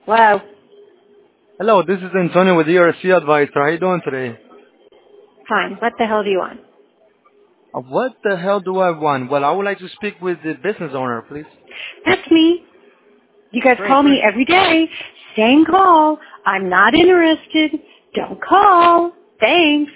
Wow. Hello, this is Antonio with ERC Advisor. How you doing today? Fine. What the hell do you want? What the hell do I want? Well, I would like to speak with the business owner, please. That's me. You guys Great, call me great. every day. Same call. I'm not interested. Don't call. Thanks.